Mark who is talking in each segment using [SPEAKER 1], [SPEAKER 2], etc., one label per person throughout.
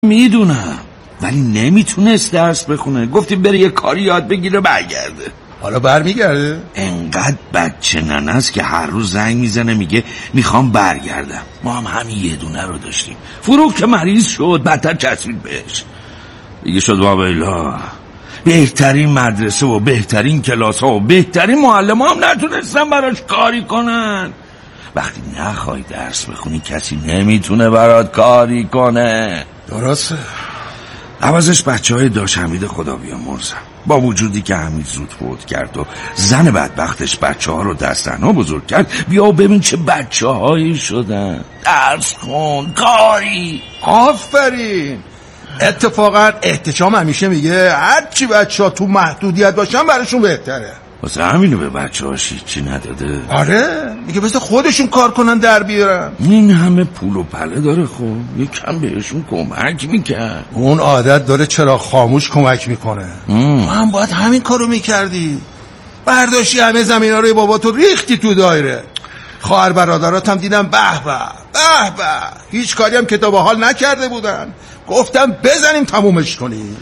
[SPEAKER 1] میدونم، ولی نمیتونست درس بخونه. گفتیم بره یه کاری یاد بگیره برگرده.
[SPEAKER 2] حالا برمیگرده؟
[SPEAKER 1] انقدر بچه ننست که هر روز زنگ میزنه میگه میخوام برگردم. ما هم همین یه دونه رو داشتیم. فروغ که مریض شد بدتر چسبید بهش. دیگه شد واویلا. بهترین مدرسه و بهترین کلاس ها و بهترین معلم ها هم نتونستن براش کاری کنن. وقتی نخوای درس بخونی کسی نمیتونه برات کاری کنه.
[SPEAKER 2] درسته.
[SPEAKER 1] عوضش بچه های داش حمید خدا بیامرزم، با وجودی که حمید زود فوت کرد و زن بدبختش بچه ها رو دستنها بزرگ کرد، بیا و ببین چه بچه هایی شدن. درس خون، کاری.
[SPEAKER 2] آفرین. اتفاقا احتشام همیشه میگه هرچی بچه ها تو محدودیت باشن براشون بهتره.
[SPEAKER 1] واسه همینو به بچه هاش هیچی نداده؟
[SPEAKER 2] آره میگه بس خودشون کار کنن در بیارن.
[SPEAKER 1] این همه پول و پله داره، خب یکم بهشون کمک میکرد.
[SPEAKER 2] اون عادت داره چرا خاموش کمک میکنه. هم باید همین کارو میکردی. برداشتی همه زمینا روی بابا تو ریختی تو دایره. خواهر برادرات هم دیدم به به به به هیچ کاری هم کتاب حال نکرده بودن. گفتم بزنیم تمومش کنیم.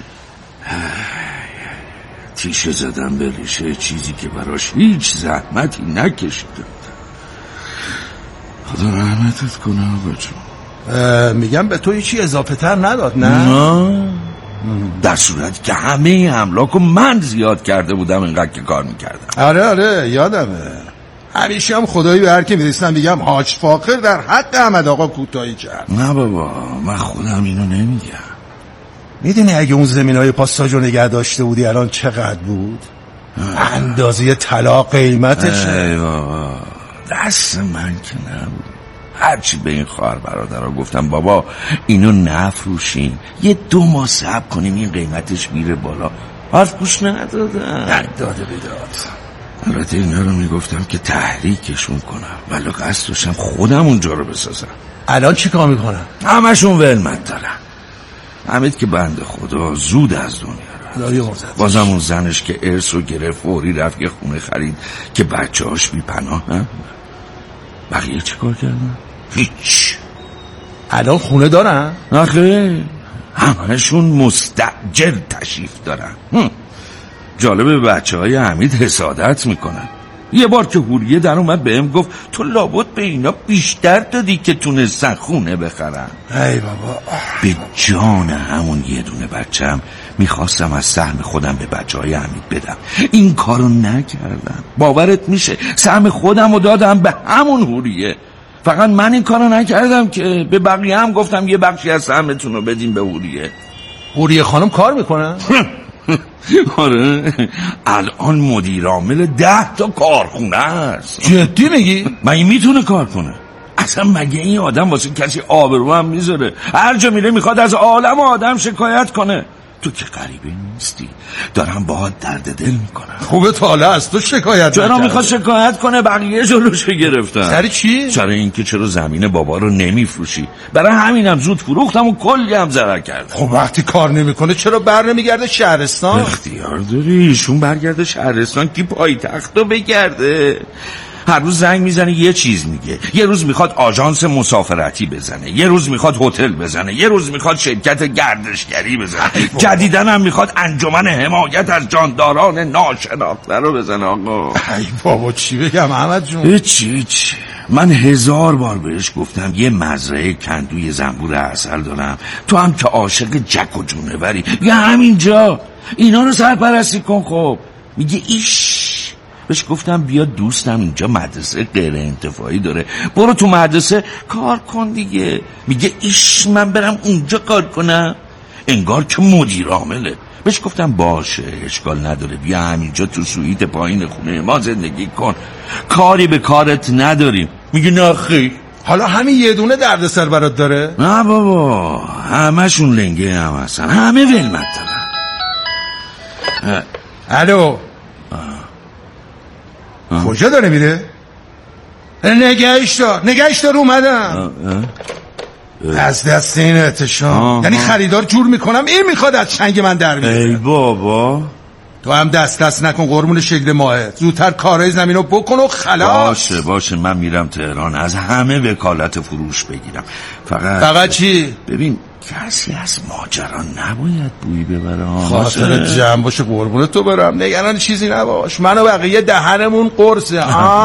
[SPEAKER 1] تیشه زدم به ریشه چیزی که براش هیچ زحمتی نکشیده. خدا رحمتت کنه آقا جون.
[SPEAKER 2] میگم به تو هیچی اضافه تر نداد نه؟
[SPEAKER 1] در صورتی که همه املاکو من زیاد کرده بودم اینقدر که کار میکردم.
[SPEAKER 2] آره یادمه. همیشه هم خدایی به هر کی میرسیدم میگم حاج فاخر در حق احمد آقا کوتاهی کرد.
[SPEAKER 1] نه بابا من خودم اینو نمیگم.
[SPEAKER 2] میدونی اگه اون زمینای پاساژ رو نگه داشته بودی الان چقدر بود؟ اندازه طلا قیمتش.
[SPEAKER 1] ای بابا دست من که نبود. هرچی به این خواهر برادرها گفتم بابا اینو نفروشیم، یه 2 ماه صبر کنیم این قیمتش میره بالا، حرف گوش ندادن.
[SPEAKER 2] داده بداد.
[SPEAKER 1] البته اینا رو میگفتم که تحریکشون کنم، ولی قصد داشتم خودم اونجا رو بسازم.
[SPEAKER 2] الان چی کار میکنم؟
[SPEAKER 1] همشون ولمت دارن. حمید که بنده خدا زود از دنیا رفت. بازم اون زنش که ارث رو گرفت فوری رفت یه خونه خرید که بچه هاش بی پناه. بقیه چه کار کردن؟ هیچ.
[SPEAKER 2] الان خونه دارن؟
[SPEAKER 1] آخه همشون مستأجر تشریف دارن. جالبه بچه های حمید حسادت میکنن. یه بار که حوریه در اومد بهم گفت تو لابد به اینا بیشتر دادی که تونستن خونه بخرن.
[SPEAKER 2] ای بابا.
[SPEAKER 1] به جان همون یه دونه بچم میخواستم از سهم خودم به بچه های حمید بدم، این کارو نکردم. باورت میشه سهم خودم رو دادم به همون حوریه. فقط من این کارو نکردم که به بقیه هم گفتم یه بخشی از سهمتون رو بدین به حوریه.
[SPEAKER 2] حوریه خانم کار میکنن؟
[SPEAKER 1] آره الان مدیر عامل 10 تا کارخونه است.
[SPEAKER 2] جدی میگی؟
[SPEAKER 1] مگه میتونه کار کنه؟ اصلا مگه این آدم واسه کسی آبرو هم میذاره؟ هر جا میره میخواد از عالم آدم شکایت کنه. تو که غریبه نیستی، دارم باهات درد دل میکنم.
[SPEAKER 2] خوبه تا حالا از تو شکایت
[SPEAKER 1] چرا میخواد شکایت کنه؟ بقیه جلوشو گرفتن.
[SPEAKER 2] سر چی؟
[SPEAKER 1] سر اینکه چرا زمین بابا رو نمیفروشی. برای همینم زود فروختم و کلی هم ضرر کردم.
[SPEAKER 2] خب وقتی کار نمیکنه چرا بر نمیگرده شهرستان؟
[SPEAKER 1] اختیار داری ایشون برگرده شهرستان کی پایتخت رو بگرده. هر روز زنگ میزنه یه چیز میگه. یه روز میخواد آژانس مسافرتی بزنه، یه روز میخواد هتل بزنه، یه روز میخواد شرکت گردشگری بزنه، جدیدن هم میخواد انجمن حمایت از جانداران ناشناخته رو بزنه. آقا
[SPEAKER 2] ای بابا چی بگم احمد جون؟
[SPEAKER 1] هیچ. من 1000 بار بهش گفتم یه مزرعه کندوی زنبور عسل دارم، تو هم که عاشق جک و جونوری بیا همینجا اینا رو سرپرستی کن. خب میگه ایش. بهش گفتم بیا دوستم اینجا مدرسه غیر انتفاعی داره، برو تو مدرسه کار کن دیگه. میگه ایش من برم اونجا کار کنم؟ انگار که مدیر عامله. بهش گفتم باشه اشکال نداره بیا همینجا تو سویت پایین خونه ما زندگی کن، کاری به کارت نداریم. میگه نه خیر.
[SPEAKER 2] حالا همین یه دونه دردسر برات داره؟
[SPEAKER 1] نه بابا همشون لنگه هم هستن، همه ولمت دارن.
[SPEAKER 2] الو کجا داره میره؟ نگهش دار اومدم. از دست این احتشام یعنی خریدار جور میکنم این میخواد از چنگ من در میره.
[SPEAKER 1] ای بابا
[SPEAKER 2] تو هم دست نکن قربون شکل ماهت، زودتر کارهای زمینو بکن و خلاص.
[SPEAKER 1] باشه من میرم تهران از همه وکالت فروش بگیرم. فقط
[SPEAKER 2] چی؟
[SPEAKER 1] ببین کسی از ماجرا نباید بویی ببره.
[SPEAKER 2] خاطر جمع باشه قربون تو برم، نگران چیزی نباش. من و بقیه دهنمون قرصه.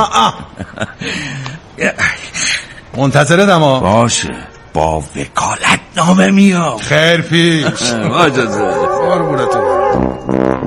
[SPEAKER 2] منتظرتم.
[SPEAKER 1] باشه، با وکالت نامه میام.
[SPEAKER 2] خیر پیش.
[SPEAKER 1] اجازه
[SPEAKER 2] قربون تو برم.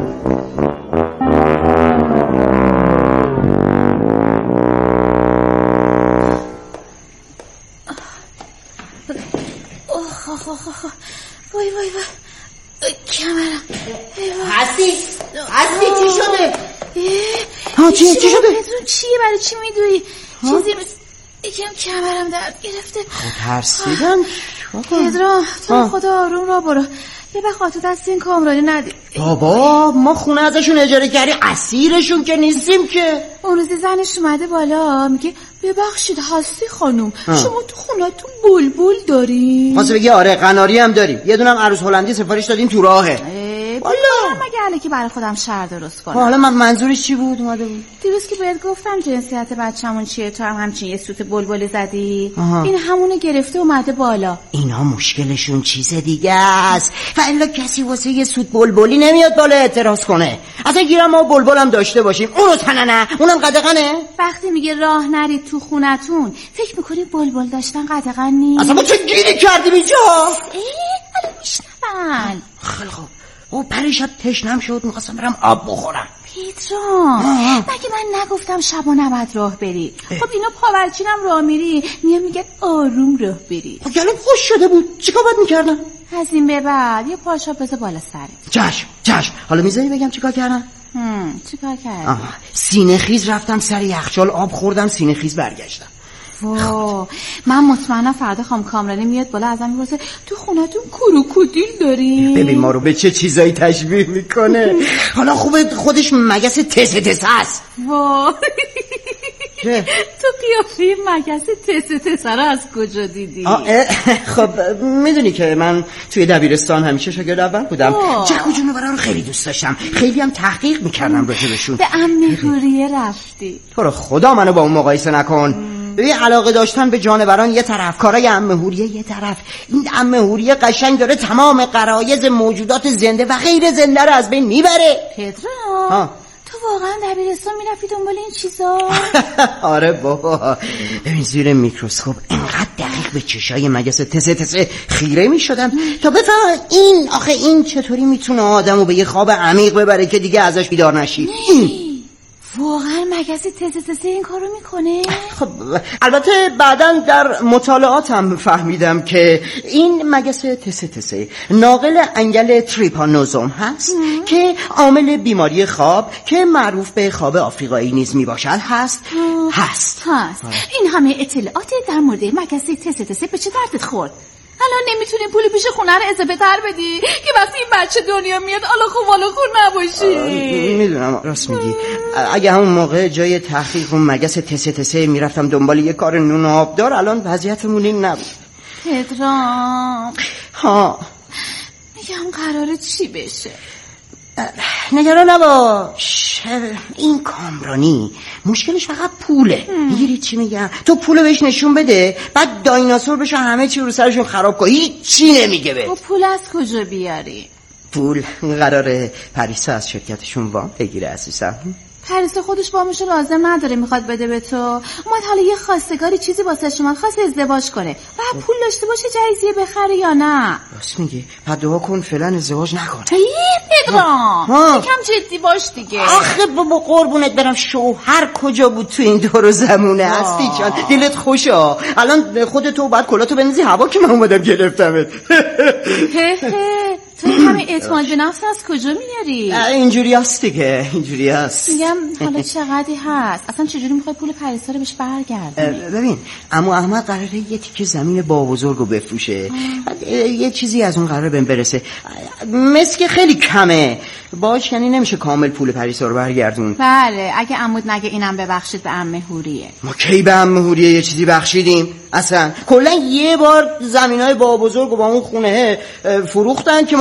[SPEAKER 3] وای کمرم.
[SPEAKER 4] هستی چی شده؟
[SPEAKER 3] چی شده؟ پدرام چیه؟ برای چی میدوی؟ چیزی یکم کمرم درد گرفته.
[SPEAKER 4] ترسیدم.
[SPEAKER 3] پدرام تو خدا آروم را برو، یه بخاطر دست این کامرانی ندی.
[SPEAKER 4] بابا ما خونه ازشون اجاره کردی، اسیرشون که نیستیم که.
[SPEAKER 3] اون روزی زنش اومده بالا میگه ببخشید هستی خانوم شما تو خونتون بلبل داریم؟
[SPEAKER 4] واسه بگی آره قناری هم داریم، یه دونم عروس هلندی سفارش دادیم تو راهه.
[SPEAKER 3] والا مگه الکی برای خودم شر درست کنم.
[SPEAKER 4] حالا من منظورش چی بود اومده بود؟
[SPEAKER 3] دیروز که بهت گفتم جنسیت بچه‌مون چیه تو هم همچین یه سوت بلبلی زدی. این همونو گرفته اومده بالا.
[SPEAKER 4] اینا مشکلشون چیز دیگه است، و الا کسی واسه یه سوت بلبلی نمیاد بالا اعتراض کنه. اصلا گیرم ما بلبل هم داشته باشیم اونو تننه اونم قدغنه.
[SPEAKER 3] وقتی میگه راه نرید تو خونتون فکر میکنی بلبل داشتن قدغن نیست؟
[SPEAKER 4] اصلا ما چه گیری کردیم اینجا؟
[SPEAKER 3] حالا میشنون.
[SPEAKER 4] خیلی خوب. او پریشب تشنم شد میخواستم برم آب بخورم.
[SPEAKER 3] پدرام مگه من نگفتم شبا نباید راه بری؟ خب اینا پاورچینم راه میری میگه آروم راه بری.
[SPEAKER 4] خب گلم خوش شده بود چیکار باید میکردم؟
[SPEAKER 3] از این به بعد یه پاشا بذار بالا سرت.
[SPEAKER 4] چشم. حالا میذاری بگم چیکار کردم؟
[SPEAKER 3] چیکار کردی؟
[SPEAKER 4] سینه خیز رفتم سر یخچال آب خوردم، سینه خیز برگشتم.
[SPEAKER 3] من مطمئنم فردا خانم کامرانی میاد بالا ازم میپرسه تو خونتون کروکودیل داری؟
[SPEAKER 4] ببین ما رو به چه چیزایی تشبیه میکنه. حالا خوبه خودش مگس تسه است.
[SPEAKER 3] تو قیافه مگس تسه رو از کجا دیدی؟
[SPEAKER 4] خب میدونی که من توی دبیرستان همیشه شاگرد اول بودم. جک و جونورا رو خیلی دوست داشتم، خیلی هم تحقیق میکردم راجبشون.
[SPEAKER 3] به عمه هوریه رفتی؟
[SPEAKER 4] تو رو خدا منو با اون مقایسه نکن. به علاقه داشتن به جانوران یه طرف، کارای عمه هوریه یه طرف. این عمه هوریه قشنگ داره تمام غرایز موجودات زنده و غیر زنده رو از بین میبره.
[SPEAKER 3] پدرام تو واقعا دبیرستان میرفتی دنبال این چیزا؟
[SPEAKER 4] آره بابا. ببین زیر میکروسکوپ انقدر دقیق به چشای مگس تسه خیره میشدم تا بفهمم این چطوری میتونه آدمو به یه خواب عمیق ببره که دیگه ازش بیدار نشی.
[SPEAKER 3] واقعا مگس تسه این کارو میکنه؟
[SPEAKER 4] خب البته بعداً در مطالعاتم فهمیدم که این مگس تسه ناقل انگل تریپانوزوم هست که عامل بیماری خواب که معروف به خواب آفریقایی نیز میباشد هست.
[SPEAKER 3] این همه اطلاعات در مورد مگس تسه به چه دردت خورد؟ الان نمیتونی پول پیش خونه رو اضافه تر بدی که وقتی این بچه دنیا میاد آلا خور نباشی؟
[SPEAKER 4] میدونم راست میگی. اگه همون موقع جای تحقیق اون مگس تسه میرفتم دنبال یه کار نون و آبدار الان وضعیتمون این نبود.
[SPEAKER 3] پدرام میگم قراره چی بشه؟
[SPEAKER 4] نگران نباش. این کامرانی مشکلش فقط پوله. میگیری چی میگم؟ تو پولو بهش نشون بده بعد دایناسور بشه همه چی رو سرشون خراب کنه، هیچ چی نمیگه به.
[SPEAKER 3] پول از کجا بیاری؟
[SPEAKER 4] پول قراره پریسا از شرکتشون وام بگیره عزیزم.
[SPEAKER 3] پریسا خودش وامشو لازم نداره میخواد بده به تو. اومد حالا یه خواستگاری چیزی واسه شما خواست ازدواج کنه و پول داشته باشه جایزیه بخره یا نه؟
[SPEAKER 4] راست میگی. بعد دعا کن فعلا ازدواج نکنه.
[SPEAKER 3] پدرام یکم جدی باش دیگه.
[SPEAKER 4] آخه بابا قربونت برم شوهر کجا بود تو این دور و زمونه؟ هستی جان دلت خوشه. الان خودتو بعد کلاتو بندازی هوا که من اومدم گرفتمت.
[SPEAKER 3] تو همه اعتماد به نفس از کجا میاری؟
[SPEAKER 4] اینجوری هست دیگه، اینجوری هست.
[SPEAKER 3] میگم حالا چقدری هست؟ اصلا چجوری میخوای پول پریسا رو بهش برگردونی؟
[SPEAKER 4] ببین عمو احمد قراره یه تیکه زمین با بزرگو بفروشه، یه چیزی از اون قراره بهم برسه. مسک خیلی کمه باش، یعنی نمیشه کامل پول پریسا رو برگردون.
[SPEAKER 3] بله اگه عمود نگه اینم ببخشید به عمه هوریه.
[SPEAKER 4] ما کی به عمه هوریه یه چیزی بخشیدیم؟ اصلا کلا یه بار زمینای با بزرگو با اون خونه فروختن که ما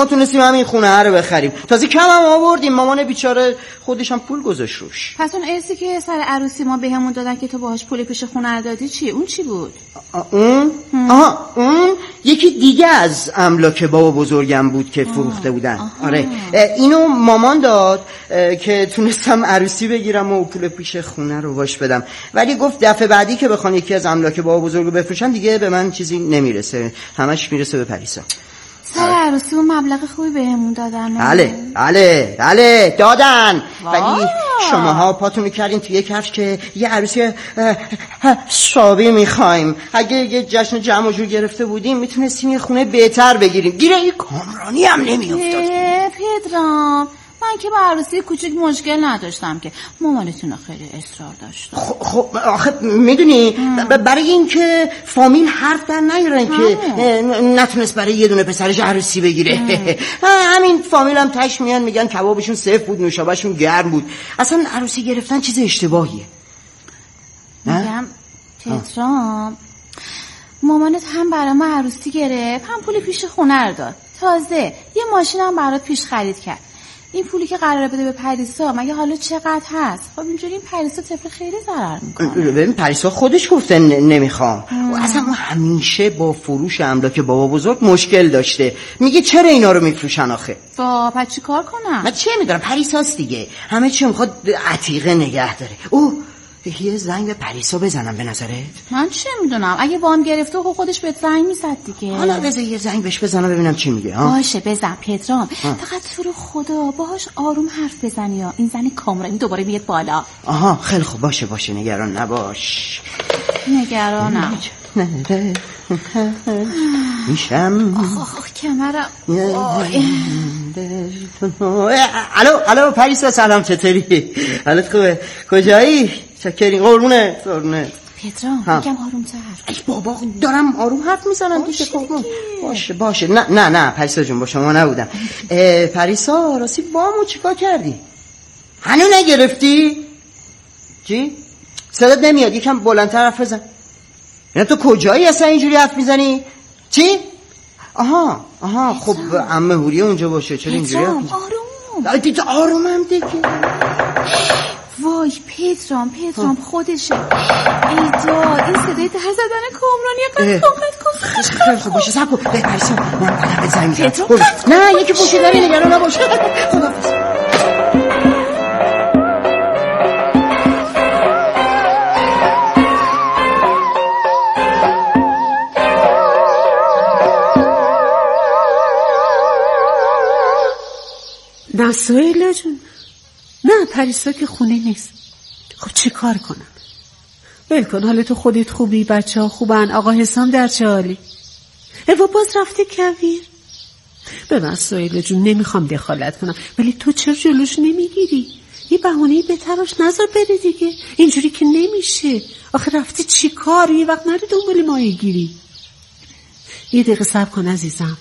[SPEAKER 4] ما تونستیم همین خونه رو بخریم. تازه کم هم آوردیم. مامان بیچاره خودش هم پول گذاشت روش.
[SPEAKER 3] پس اون ارثی که سر عروسی ما بهمون دادن که تو باهاش پول پیش خونه رو دادی چی؟ اون چی بود؟
[SPEAKER 4] اون یکی دیگه از املاک بابا بزرگم بود که فروخته بودن. آره اینو مامان داد که تونستم عروسی بگیرم و پول پیش خونه رو باش بدم، ولی گفت دفعه بعدی که بخوان یکی از املاک بابا بزرگ رو بفروشن دیگه به من چیزی نمیرسه، همش میرسه به پریسا.
[SPEAKER 3] سر عروسی اون مبلغ خوبی بهمون دادن.
[SPEAKER 4] بله دادن، ولی شماها پاتونو کردین توی یک کفش که یه عروسی شابی میخوایم. اگه یه جشن جمع و جور گرفته بودیم میتونستیم یه خونه بهتر بگیریم. گیره یه کامرانی هم نمیافتاد.
[SPEAKER 3] پدرام من که با عروسی کوچیک مشکل نداشتم که، مامانتون خیلی اصرار داشت.
[SPEAKER 4] خب آخه میدونی برای این که فامیل حرف در نیارن که نتونست برای یه دونه پسرش عروسی بگیره. همین فامیل هم تش میان میگن کبابشون سیف بود، نوشابهشون گرم بود. اصلا عروسی گرفتن چیز اشتباهیه.
[SPEAKER 3] میگم پدرام مامانت هم برای ما عروسی گرفت، هم پول پیش خونه رو داد، تازه یه ماشین هم برات پیش خرید کرد. این پولی که قراره بده به پریسا مگه حالا چقدر هست؟ خب اینجوری این پریسا طفل خیلی ضرر میکنه.
[SPEAKER 4] ببین پریسا خودش گفته نمیخوام. اصلا همیشه با فروش املاک بابا بزرگ مشکل داشته. میگه چرا اینا رو میفروشن آخه؟
[SPEAKER 3] پس چی کار کنم؟
[SPEAKER 4] من چه میدونم، پریساست دیگه، همه چی میخواد عتیقه نگه داره. یه زنگ به پریسا بزنم به نظرت؟ من
[SPEAKER 3] چه میدونم، اگه وام گرفته خودش به زنگ میزد دیگه.
[SPEAKER 4] حالا بذار یه زنگ بهش بزنم ببینم چی میگه.
[SPEAKER 3] باشه بزن پدرام، فقط تو رو خدا باهاش آروم حرف بزنی یا این زنی کامرانی دوباره میاد بالا.
[SPEAKER 4] خیلی خوب، باشه نگران نباش.
[SPEAKER 3] نگرانم
[SPEAKER 4] میشم.
[SPEAKER 3] کمرم.
[SPEAKER 4] الو پریسا سلام، چطوری؟ حالت خوبه؟ کجایی؟ چکرین؟ قربونه
[SPEAKER 3] پدرام میگم آروم‌تر.
[SPEAKER 4] ای بابا دارم آروم حرف میزنم دیگه. باشه نه پریسا جون با شما نبودم. پریسا راستی بامو چیکار کردی؟ هنو نگرفتی؟ چی؟ صدات نمیاد، یکم بلندتر حرف بزن. یعنی تو کجایی اصلا اینجوری حرف میزنی؟ چی؟ آها خب عمه هوریه اونجا باشه، چرا اینجوری حرف میزنی؟ آرومم دیگه.
[SPEAKER 3] وای پدرام خودشه. ای داد این صدای در زدن کامرانی
[SPEAKER 4] خیلی خوب باشه، سب کن به پریسا من قدم به زنگ میزنم. نه یکی پشت داری، نگران نباشه. خداحافظ.
[SPEAKER 5] نه سهیلا جون، نه پریسا که خونه نیست. خب چه کار کنم؟ ول کن، حالا تو خودت خوبی، بچه ها خوبن، آقا حسام در چه حالی؟ و باز رفته کویر. ببین سهیلا جون نمیخوام دخالت کنم، ولی تو چرا جلوش نمیگیری؟ یه بهونه‌ای بهترش نذار بره دیگه، اینجوری که نمیشه. آخه رفته چی کار؟ یه وقت نره دنبال ماهی گیری. یه دقیقه صبر کن عزیزم.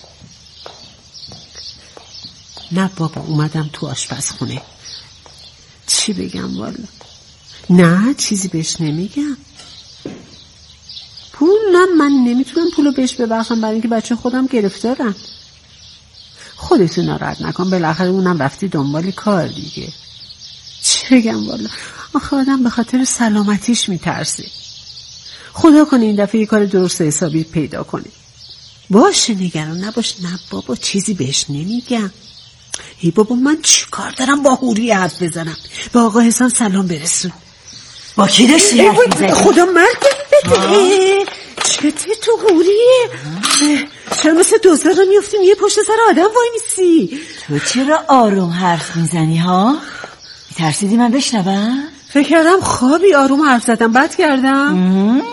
[SPEAKER 5] نه بابا اومدم تو آشپزخونه. چی بگم والا؟ نه چیزی بهش نمیگم. پول نه، من نمیتونم پولو بهش ببخشم برای اینکه بچه خودم گرفتارم. خودتون ناراحت نکن، بالاخره اونم رفتی دنبال کار دیگه. چی بگم والا؟ آخه آدم به خاطر سلامتیش میترسه. خدا کنه این دفعه یه کار درست حسابی پیدا کنه. باشه نگران نباش. نه بابا چیزی بهش نمیگم. ای بابا من چی کار دارم با هوری حرف بزنم؟ به آقا حسام سلام برسون.
[SPEAKER 6] با کی داشتی حرف میزنی؟
[SPEAKER 5] خدا مرگت بده. چته تو هوریه؟ چرا مثل دوزار رو میفتیم یه پشت سر آدم وای میسی؟
[SPEAKER 6] تو چرا آروم حرف میزنی ها؟ ترسیدی من بشنوم؟
[SPEAKER 5] فکر کردم خوابی، آروم حرف زدم بد کردم.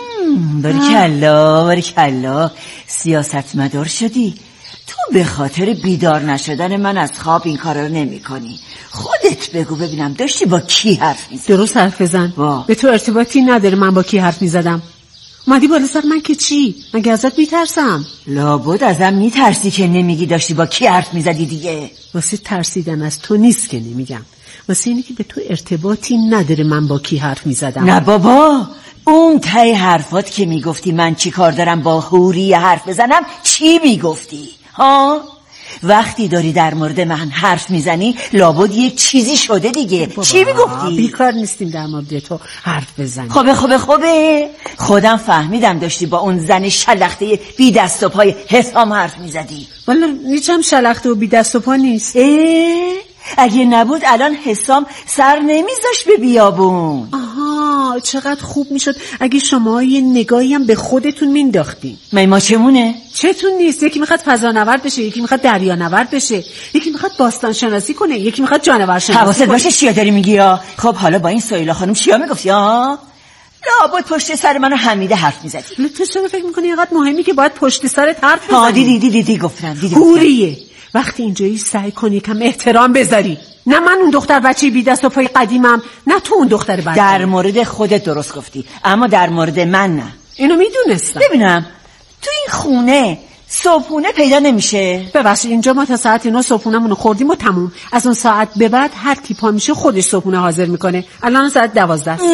[SPEAKER 6] باریکلا سیاست مدار شدی. تو به خاطر بیدار نشدن من از خواب این کارا رو نمی کنی. خودت بگو ببینم داشتی با کی حرف میزدی؟
[SPEAKER 5] درست حرف بزن. به تو ارتباطی نداره من با کی حرف میزدم. اومدی بالا سر من که چی؟ مگه ازت میترسم؟
[SPEAKER 6] لابد ازم میترسی که نمیگی داشتی با کی حرف میزدی دیگه.
[SPEAKER 5] واسه ترسیدن از تو نیست که نمیگم، واسه اینه که به تو ارتباطی نداره من با کی حرف میزدم.
[SPEAKER 6] نه بابا، اون تای حرفات که میگفتی من چی کار دارم با هوری حرف بزنم چی میگفتی؟ ها؟ وقتی داری در مورد من حرف میزنی لابد یه چیزی شده دیگه. چی میگفتی؟
[SPEAKER 5] بیکار نیستیم در مورد تو حرف بزنیم.
[SPEAKER 6] خوبه خودم فهمیدم داشتی با اون زن شلخته بی دست و پای حسام حرف میزدی.
[SPEAKER 5] والا نیچم شلخته و بی دست و پا نیست.
[SPEAKER 6] اگه نبود الان حسام سر نمیذاشت به بیابون.
[SPEAKER 5] آها چقدر خوب میشد اگه شما یه نگاهی هم به خودتون مینداختین.
[SPEAKER 6] ما چمونه؟
[SPEAKER 5] چتون نیست. یکی میخواد فضانورد بشه، یکی میخواد دریانورد بشه، یکی میخواد باستان شناسی کنه، یکی میخواد جانور شناسی
[SPEAKER 6] حواست باشه چیا داری میگی ها؟ خب حالا با این سایلا خانم چیا میگفتی ها؟ لابد پشت سر منو حمیده حرف میزدی.
[SPEAKER 5] تو چرا فکر میکنی اینقدر مهمی که باید پشت سرت حرف بزنی؟
[SPEAKER 6] دیدی گفتم.
[SPEAKER 5] هوریه وقتی اینجایی سعی کنی کم احترام بذاری. نه من اون دختر بچه بی دست و پای قدیمم، نه تو اون دختر بچه.
[SPEAKER 6] در مورد خودت درست گفتی اما در مورد من نه.
[SPEAKER 5] اینو میدونستم.
[SPEAKER 6] ببینم تو این خونه صبحونه پیدا نمیشه.
[SPEAKER 5] ببخشید اینجا ما تا ساعت 9 صبحونمونو خوردیم و تموم. از اون ساعت به بعد هر کی پا میشه خودش صبحونه حاضر میکنه. الان ساعت 12 است.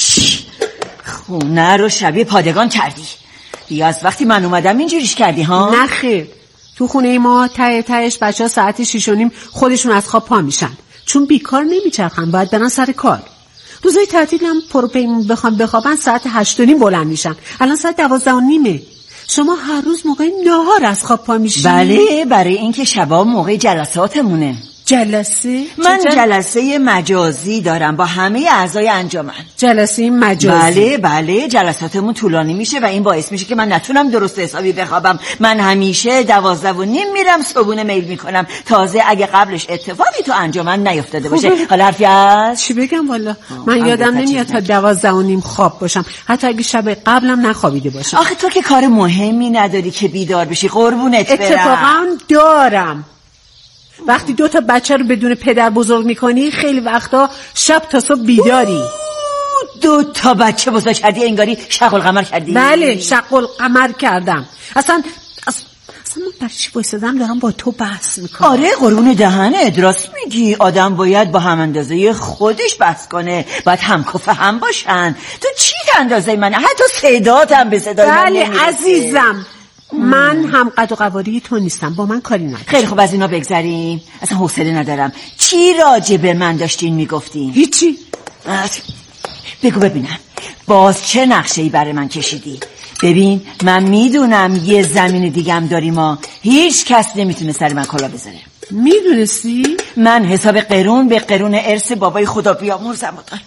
[SPEAKER 6] خونه رو شبیه پادگان کردی. یا از وقتی من اومدم اینجوریش کردی ها؟
[SPEAKER 5] نه خیر. تو خونه ما تهش بچه‌ها ساعت 6:30 خودشون از خواب پا میشن، چون بیکار نمیچرخن، باید برن سر کار. روزای تعطیل هم پروپیمون بخوابن ساعت 8:30 بلند میشن. الان ساعت 12:30. شما هر روز موقع نهار از خواب پا میشین؟
[SPEAKER 6] بله، برای اینکه شبا موقع جلساتمونه.
[SPEAKER 5] جلسه؟
[SPEAKER 6] من جلسه مجازی دارم با همه اعضای انجمن.
[SPEAKER 5] جلسه مجازی؟
[SPEAKER 6] بله جلساتمون طولانی میشه و این باعث میشه که من نتونم درست حسابی بخوابم. من همیشه 12:30 میرم صبحونه میل میکنم، تازه اگه قبلش اتفاقی تو انجمن نیفتاده باشه. حالا حرفی هست؟
[SPEAKER 5] چی بگم والا من یادم نمیاد تا 12:30 خواب باشم، حتی اگه شب قبلم نخوابیده باشم.
[SPEAKER 6] آخه تو که کار مهمی نداری که بیدار بشی قربونت برم.
[SPEAKER 5] اتفاقا دارم. وقتی 2 تا بچه رو بدون پدر بزرگ میکنی خیلی وقتا شب تا صبح بیداری.
[SPEAKER 6] 2 تا بچه بزرگ کردی؟ انگاری شق القمر کردی.
[SPEAKER 5] بله شق القمر کردم. اصلا من برای چی بایستدم دارم با تو بحث میکنم؟
[SPEAKER 6] آره قربون دهنت راست میگی. آدم باید با هم اندازه خودش بحث کنه، باید همکف هم باشن. تو چی اندازه منه؟ حتی صدات هم به صدای من نمیرسه.
[SPEAKER 5] بله عزیزم من هم قد و قواری تو نیستم، با من کاری نداری.
[SPEAKER 6] خیلی خوب از اینا بگذریم، اصلا حوصله ندارم. چی راجع به من داشتین میگفتین؟
[SPEAKER 5] هیچی.
[SPEAKER 6] بگو ببینم باز چه نقشه‌ای برای من کشیدی؟ ببین من میدونم یه زمین دیگه هم داریم ما، هیچ کس نمیتونه سر من کلا بذاره.
[SPEAKER 5] میدونستی؟
[SPEAKER 6] من حساب قرون به قرون ارث بابای خدا بیامرزم دارم.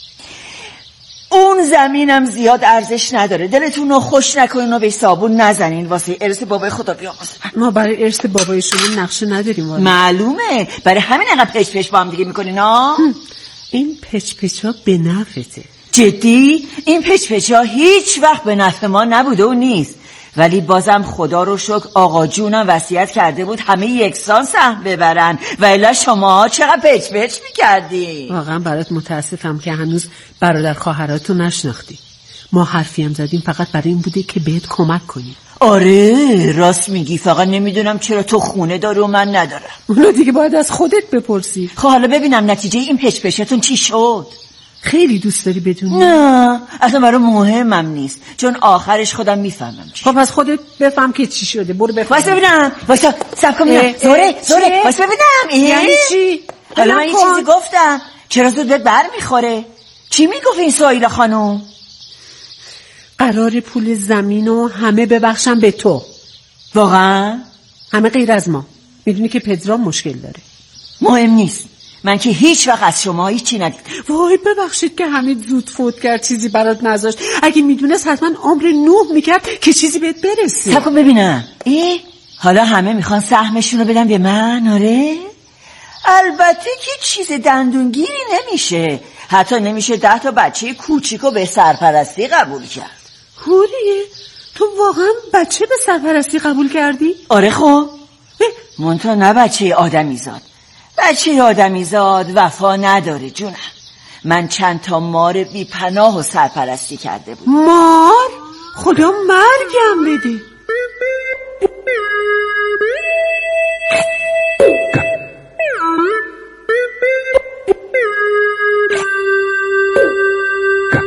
[SPEAKER 6] اون زمینم زیاد ارزش نداره، دلتون رو خوش نکنین و به صابون نزنین واسه ارث بابای خدا بیامرزم.
[SPEAKER 5] ما برای ارث بابای شما نقشه نداریم والا.
[SPEAKER 6] معلومه، برای همین انقدر پچ با هم دیگه میکنین ها.
[SPEAKER 5] این پچ به نفته.
[SPEAKER 6] جدی؟ این پچ ها هیچ وقت به نفع ما نبوده و نیست، ولی بازم خدا رو شکر آقا جونم وصیت کرده بود همه یکسان سهم ببرن و الا شما چقدر پچ میکردی.
[SPEAKER 5] واقعا برات متاسفم که هنوز برادر خواهراتو نشناختی. ما حرفی هم زدیم فقط برای این بوده که بهت کمک کنیم.
[SPEAKER 6] آره راست میگی، فقط نمیدونم چرا تو خونه داری و من ندارم.
[SPEAKER 5] اونو دیگه باید از خودت بپرسی.
[SPEAKER 6] خب حالا ببینم نتیجه این پچتون چی شد.
[SPEAKER 5] خیلی دوست داری بدونی؟
[SPEAKER 6] نه اصلا برای مهمم نیست، چون آخرش خودم میفهمم چی.
[SPEAKER 5] خب از خودت بفهم که چی شده. برو بفهم.
[SPEAKER 6] واسه ببینم. واسه صبر کن ببینم. زوره واسه ببینم.
[SPEAKER 5] یعنی چی؟
[SPEAKER 6] حالا من یه چیزی گفتم چرا زود بهت بر میخوره؟ چی میگفت این سایلا خانم؟
[SPEAKER 5] قرار پول زمینو همه ببخشم به تو.
[SPEAKER 6] واقعا؟
[SPEAKER 5] همه غیر از ما. میدونی که پدرام مشکل داره.
[SPEAKER 6] مهم نیست، من که هیچ وقت از شما هیچی ندیدم.
[SPEAKER 5] وای ببخشید که حمید زود فوت کرد، چیزی برات نذاشت. اگه میدونست حتما عمر نوح میکرد که چیزی بهت برسه.
[SPEAKER 6] صبر کن ببینم. حالا همه میخوان سهمشونو بدن به من؟ آره البته که چیز دندونگیری نمیشه، حتی نمیشه 10 تا بچه کوچیکو به سرپرستی قبول کرد.
[SPEAKER 5] هوریه تو واقعا بچه به سرپرستی قبول کردی؟
[SPEAKER 6] آره خب منتها نه بچه آدمیزاد. بچه آدمیزاد وفا نداره جونم. من چند تا مار بی پناه و سرپرستی کرده بود.
[SPEAKER 5] مار؟ خدا مرگم بده.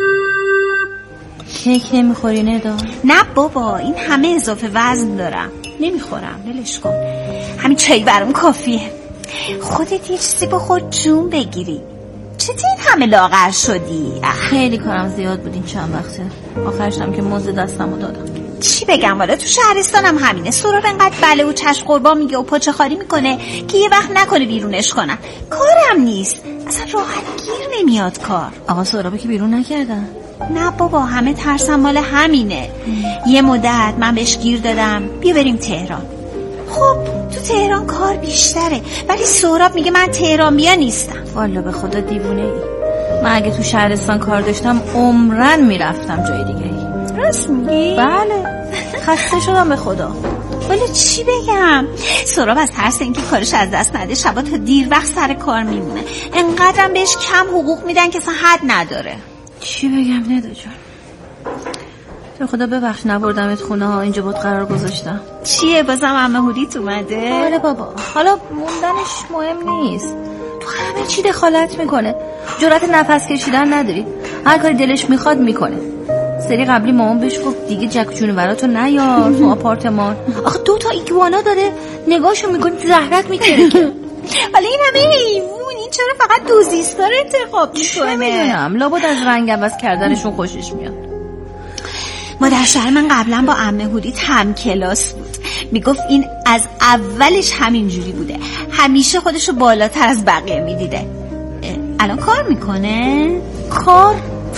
[SPEAKER 7] کیک نمیخوری ندا؟
[SPEAKER 3] نه بابا این همه اضافه وزن دارم. نمیخورم، ولش کن. همین چای برام کافیه. خودت یه چیزی بخور جون بگیری. چطور این همه لاغر شدی؟
[SPEAKER 7] خیلی کارم زیاد بود این چند وقته. آخرشم که موزه دستمو دادم.
[SPEAKER 3] چی بگم والا، تو شهرستانم همینه. سراب انقدر بله و چشم قربان میگه و پاچه خاری میکنه که یه وقت نکنه بیرونش کنن. کارم نیست، اصلا راحت گیر نمیاد کار.
[SPEAKER 7] آقا سرابه که بیرون نکردن؟
[SPEAKER 3] نه بابا، همه ترسم مال همینه. یه مدت من بهش گیر دادم بیا بریم تهران. خب تو تهران کار بیشتره، ولی سهراب میگه من تهران بیا نیستم.
[SPEAKER 7] والا به خدا دیوونه ای. من اگه تو شهرستان کار داشتم عمرن میرفتم جای دیگه ای.
[SPEAKER 3] راست میگی؟
[SPEAKER 7] بله، خسته شدم به خدا.
[SPEAKER 3] ولی چی بگم، سهراب از ترس اینکه کارش از دست نده شبا تا دیر وقت سر کار میمونه. انقدرم بهش کم حقوق میدن که اصلا حد نداره.
[SPEAKER 7] چی بگم ندا جان، تو خدا ببخش نبردمت خونه ها، اینجا بود قرار گذاشتم.
[SPEAKER 3] چیه بازم عمه هوریت اومده؟
[SPEAKER 7] آره بابا، حالا موندنش مهم نیست، تو همه چی دخالت میکنه. جرأت نفس کشیدن نداری، هر کاری دلش میخواد میکنه. سری قبلی مامان بهش گفت دیگه جک و جونوراتو نیار تو آپارتمان. آخه 2 تا ایگوانا داره، نگاهشو میکنی زهرت میترکه.
[SPEAKER 3] ولی این همه حیوان، این چرا فقط دوزیستا رو انتخاب میکنه؟
[SPEAKER 7] میدونم، لابد از رنگ عوض کردنشون خوشش میاد.
[SPEAKER 3] مادر شوهر من قبلا با عمه هوریت هم کلاس بود. میگفت این از اولش همینجوری بوده، همیشه خودشو بالاتر از بقیه میدیده. الان کار میکنه؟
[SPEAKER 7] کار؟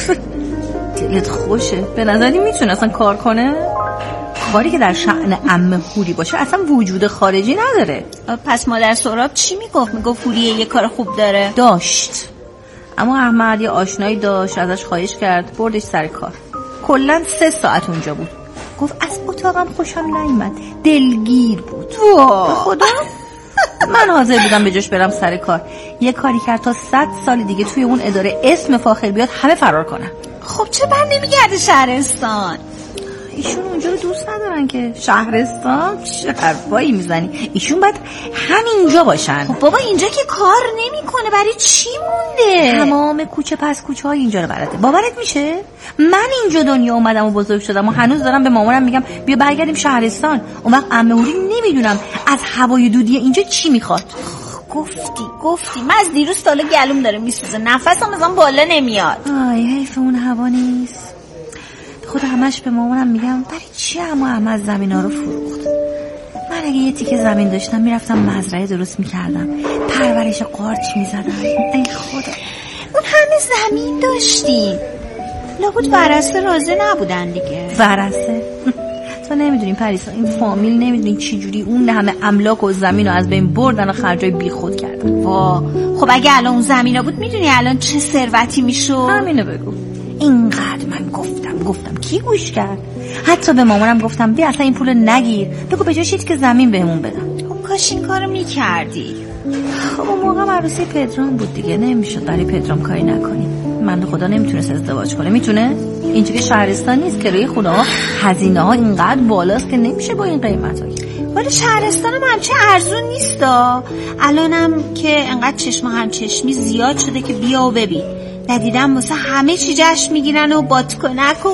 [SPEAKER 7] دلت خوشه؟ به نظری میتونه اصلا کار کنه؟ کاری که در شأن عمه هوری باشه اصلا وجود خارجی نداره.
[SPEAKER 3] پس مادر سهراب چی میگفت؟ میگفت هوریه یه کار خوب داره؟
[SPEAKER 7] داشت، اما احمد یه آشنایی داشت، ازش خواهش کرد بردش سر کار. کلن 3 ساعت اونجا بود. گفت از اتاقم خوشم نیامد، دلگیر بود. خدا من حاضر بودم به جاش برم سر کار. یه کاری کرد تا 100 سال دیگه توی اون اداره اسم فاخر بیاد همه فرار کنن.
[SPEAKER 3] خب چه بر نمیگرده شهرستان؟
[SPEAKER 7] ایشون اونجا رو دوست ندارن که. شهرستان چه حرفایی میزنی؟ ایشون باید همینجا باشن.
[SPEAKER 3] خب بابا اینجا که کار نمیکنه، برای چی مونده؟
[SPEAKER 7] تمام کوچه پس کوچه های اینجا رو بلده. باورت میشه؟ من اینجا دنیا اومدم و بزرگ شدم و هنوز دارم به مامانم میگم بیا برگردیم شهرستان. اون وقت عمه هوری نمیدونم از هوای دودی اینجا چی میخواد.
[SPEAKER 3] گفتی من از دیروز تا حالا گلوم داره میسوزه، نفسم ازم بالا نمیاد.
[SPEAKER 7] آی حیف اون هوا نیست. خود همش به مامانم میگم برای چی اما احمد زمینا رو فروخت. من اگه یه تیکه زمین داشتم میرفتم مزرعه درست میکردم، پرورش قارچ میزدم. ای خدا،
[SPEAKER 3] اون همه زمین داشتین، لابد ورثه راضی نبودن دیگه.
[SPEAKER 7] ورثه؟ تو نمیدونی پریسا، این فامیل نمیدونی چی جوری اون همه املاک و زمین رو از بین بردن و خرجای بیخود کردن.
[SPEAKER 3] وا، خب اگه الان اون زمینا بود میدونی الان چه ثروتی میشد؟
[SPEAKER 7] همینو بگو. اینقدر من گفتم کی گوش کرد؟ حتی به مامانم گفتم بیا اصلا این پولو نگیر، بگو به جاش که زمین بهمون بدن.
[SPEAKER 3] خب کاش این کارو میکردی.
[SPEAKER 7] خب اون موقع عروسی پدرام بود دیگه، نمیشد برای پدرام کاری نکنی. من خدا نمیتونست ازدواج کنه. میتونه؟ اینجا که شهرستان نیست که روی خونه ها هزینه ها اینقدر بالاست که نمیشه با این قیمتایی.
[SPEAKER 3] ولی شهرستانم همچه ارزون نیستا. الانم که انقدر چشم همچشمی زیاد شده که بیا و ببین. ندیدم واسه همه چی جشن میگیرن و بادکنک و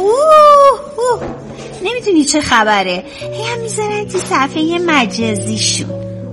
[SPEAKER 3] نمیدونی چه خبره. هی هم میذارن تو صفحه مجازیشون.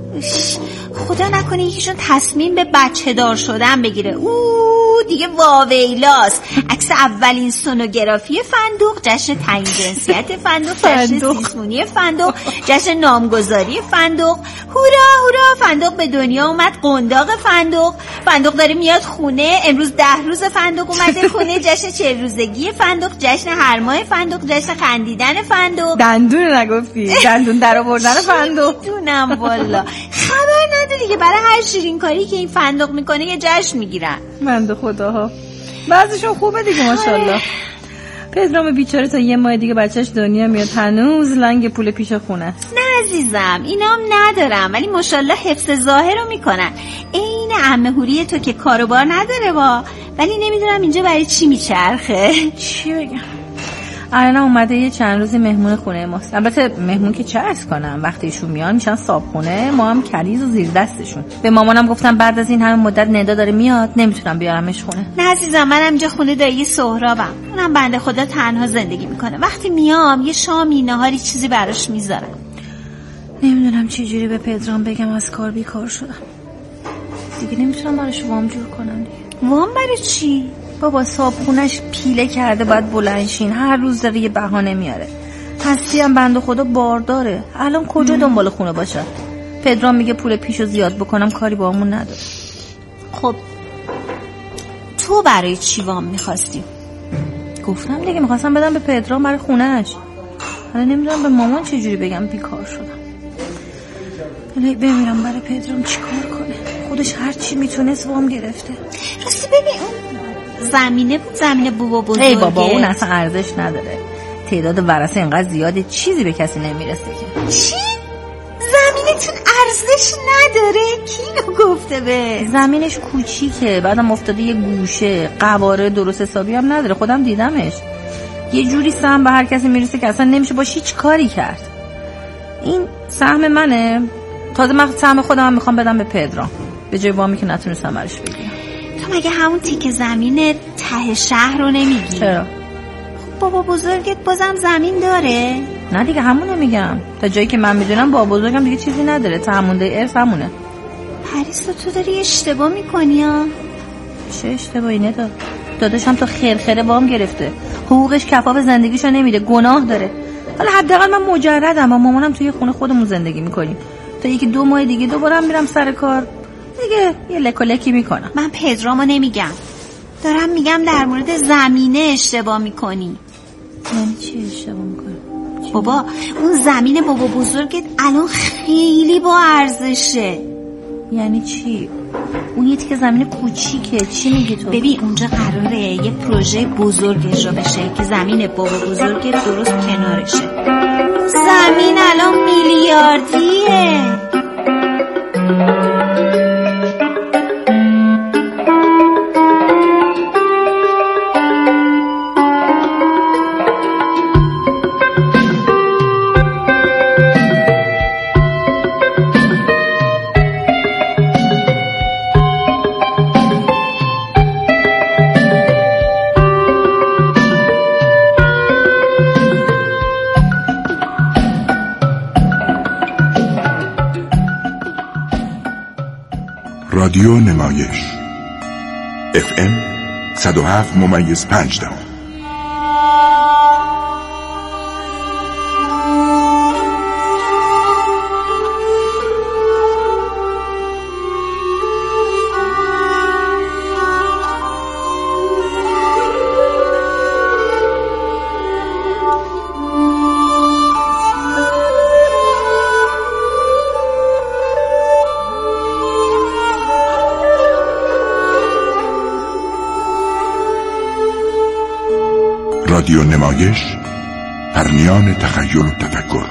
[SPEAKER 3] خدا نکنه یکیشون تصمیم به بچه دار شدن بگیره. دیگه واویلاست. عکس اولین سونوگرافی فندق، جشن تعیین جنسیت فندق، جشن سیسمونی فندق، جشن نامگذاری فندق. هورا فندق به دنیا اومد. قنداق فندق داره میاد خونه. امروز 10 روز فندق اومده خونه. جشن 40 روزگی فندق، جشن هر ماه فندق، جشن خندیدن فندق.
[SPEAKER 7] دندون نگفتی؟ دندون در آوردن فندق.
[SPEAKER 3] میدونم والا. خبر نداری که برای هر شیرین کاری که این فندق میکنه یه جشن میگیرن.
[SPEAKER 7] بنده خداها بعضیشون خوبه دیگه ماشاءالله. پدرام بیچاره تا یه ماه دیگه بچهش دنیا میاد هنوز لنگ پول پیش خونه.
[SPEAKER 3] نه عزیزم اینام ندارم، ولی ماشاءالله حفظ ظاهر رو میکنن. این عمه هوری تو که کاروبار نداره ولی نمیدونم اینجا برای چی میچرخه.
[SPEAKER 7] چی بگم؟ الان اومده یه چند روزی مهمون خونه ماست. البته مهمون که چه عرض کنم، وقتی ایشون میان میشن صابخونه، ما هم کریز و زیر دستشون. به مامانم گفتم بعد از این همه مدت ندا داره میاد نمیتونم بیارمش خونه.
[SPEAKER 3] نه عزیزم منم اینجا خونه دایی سهرابم، اونم بنده خدا تنها زندگی میکنه. وقتی میام یه شامی نهاری چیزی براش میذارم.
[SPEAKER 7] نمیدونم چه جوری به پدرام بگم از کار بیکار شدم. دیگه نمیتونم براش وام جور کنم دیگه.
[SPEAKER 3] وام برای چی؟
[SPEAKER 7] بابا صابخونش پیله کرده باید بلندشین، هر روز داره یه بهانه میاره. هستی هم بنده خدا بارداره، الان کجا دنبال خونه باشه؟ پدرام میگه پول پیشو زیاد بکنم کاری با همون نداره.
[SPEAKER 3] خب تو برای چی وام میخواستی؟
[SPEAKER 7] گفتم دیگه میخواستم بدم به پدرام برای خونهش. حالا نمیدونم به مامان چجوری بگم بیکار شدم. حالا بمیرم برای پدرام چیکار کنه؟ خودش هر چی میتونست وام گرفته.
[SPEAKER 3] راستی ببین اون زمینه بود، زمینه بابا بزرگه.
[SPEAKER 7] ای بابا اون اصلا ارزش نداره، تعداد ورثه اینقدر زیاده چیزی به کسی نمیرسه که.
[SPEAKER 3] چی؟ زمینتون ارزش نداره؟ کی اینو گفته به؟
[SPEAKER 7] زمینش کوچیکه، بعدم افتاده یه گوشه، قواره درست حسابی هم نداره، خودم دیدمش. یه جوری سهم به هر کسی میرسه که اصلا نمیشه باش هیچ کاری کرد. این سهم منه، تازه من سهم خودم میخوام بدم به پدرام به جای وامی که نتونستم برش بگیرم.
[SPEAKER 3] تو مگه همون تیکه زمین ته شهر رو نمیگی؟
[SPEAKER 7] چرا؟
[SPEAKER 3] خب بابا بزرگت بازم زمین داره؟
[SPEAKER 7] نه دیگه همونو میگم، تا جایی که من میدونم بابا بزرگم دیگه چیزی نداره، تا همونده ارث همونه.
[SPEAKER 3] پریسا تو داری اشتباه میکنی ها؟
[SPEAKER 7] چه اشتباهی نداره؟ داداشم تا خرخره وام گرفته، حقوقش کفاف زندگیشو نمیده، گناه داره. حالا حداقل من مجردم و مامانم توی خونه خودمون زندگی میکنیم، تا یکی 2 ماه دیگه دوباره میرم سر کار دیگه یه لکولکی میکنم.
[SPEAKER 3] من پدرامو نمیگم، دارم میگم در مورد زمینه اشتباه میکنی.
[SPEAKER 7] یعنی چی اشتباه میکنی؟
[SPEAKER 3] بابا اون زمین بابا بزرگت الان خیلی با ارزشه.
[SPEAKER 7] یعنی چی؟ اون یه تیکه زمین کوچیکه، چی میگی تو؟
[SPEAKER 3] ببین اونجا قراره یه پروژه بزرگ اجرا بشه که زمین بابا بزرگ درست کنارشه. زمین الان میلیاردیه.
[SPEAKER 8] رادیو نمایش FM 107.5. رادیو نمایش، پرنیان تخیل و تفکر.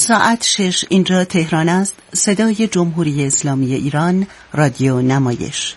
[SPEAKER 9] ساعت 6 اینجا تهران است. صدای جمهوری اسلامی ایران، رادیو نمایش.